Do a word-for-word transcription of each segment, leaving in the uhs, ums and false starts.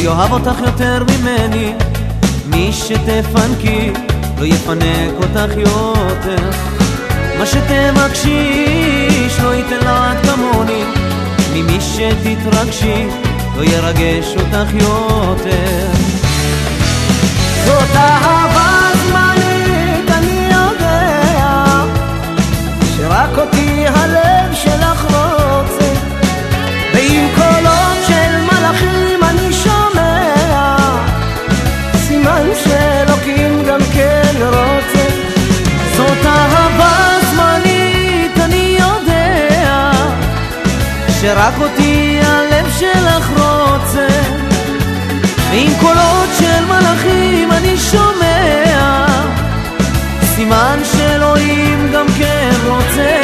יאהב אותך יותר ממני, מי שתפנקי לא יפנק אותך יותר, מה שתבקשי לא ייתן לעד כמוני, ממי שתתרגשי לא ירגש אותך יותר. זאת אהבה זמנית, אני יודע שרק אותי הלב שלך רוצה, ועם קולות של מלאכים אני שומע סימן שאלוקים גם כן רוצה. זאת אהבה זמנית, אני יודע שרק אותי הלב שלך רוצה, ועם קולות של מלאכים אני שומע סימן שאלוהים גם כן רוצה.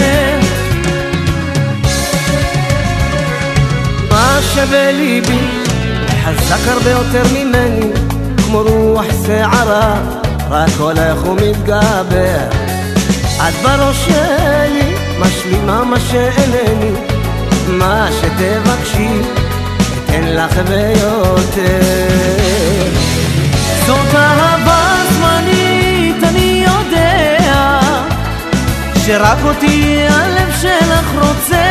מה שבליבי חזק הרבה יותר ממני, כמו רוח שערה רק הולך ומתגבר, את בראש שלי משלימה מה שאינני, מה שתבקשי אתן לך ויותר. זאת אהבה זמנית, אני יודע שרק אותי הלב שלך רוצה,